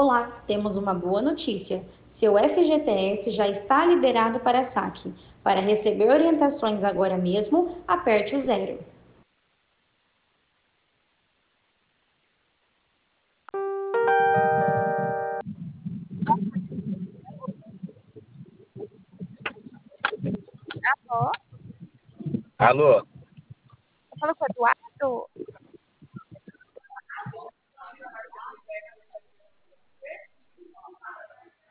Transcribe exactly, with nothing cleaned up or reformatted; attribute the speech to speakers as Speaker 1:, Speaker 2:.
Speaker 1: Olá, temos uma boa notícia. Seu F G T S já está liberado para saque. Para receber orientações agora mesmo, aperte o zero.
Speaker 2: Alô?
Speaker 3: Alô?
Speaker 2: Eu falo com o Eduardo?